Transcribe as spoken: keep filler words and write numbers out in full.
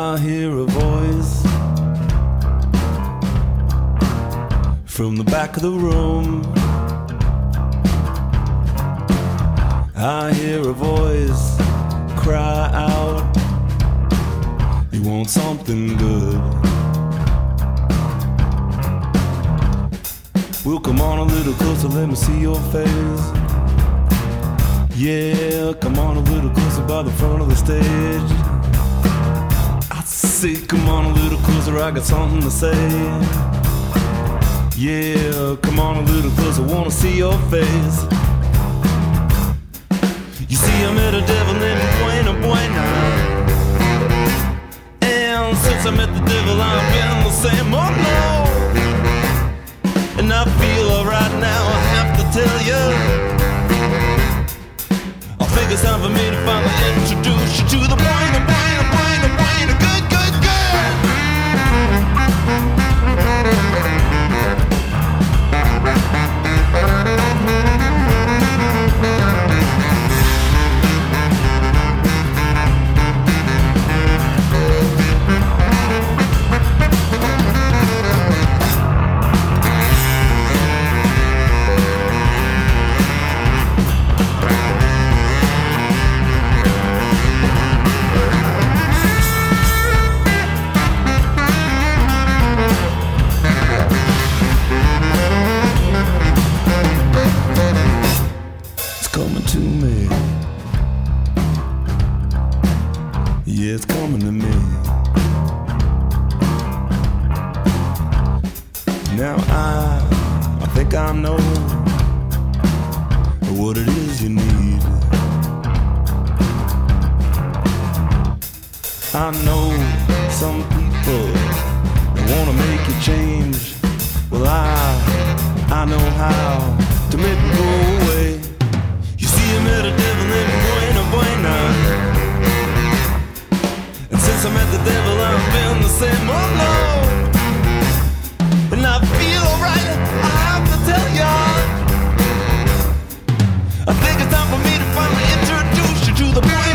I hear a voice from the back of the room. I hear a voice cry out, you want something good. Well, come on a little closer, let me see your face. Yeah, come on a little closer by the front of the stage. I say, come on a little closer, I got something to say. Yeah, come on a little closer, wanna see your face. You see, I met a devil named Buena Buena, and since I met the devil, I've been the same. Oh no, and I feel alright now, I have to tell you, I think it's time for me to finally introduce you to the Buena Buena Buena Buena good, good, good. Yeah, it's coming to me. Now I, I think I know what it is you need. I know some people wanna make you change. Well, I, I know how to make it go away. You see, I met a devil named Buena Buena. Since I met the devil, I've been the same, oh no. And I feel alright, I have to tell ya, I think it's time for me to finally introduce you to the Buena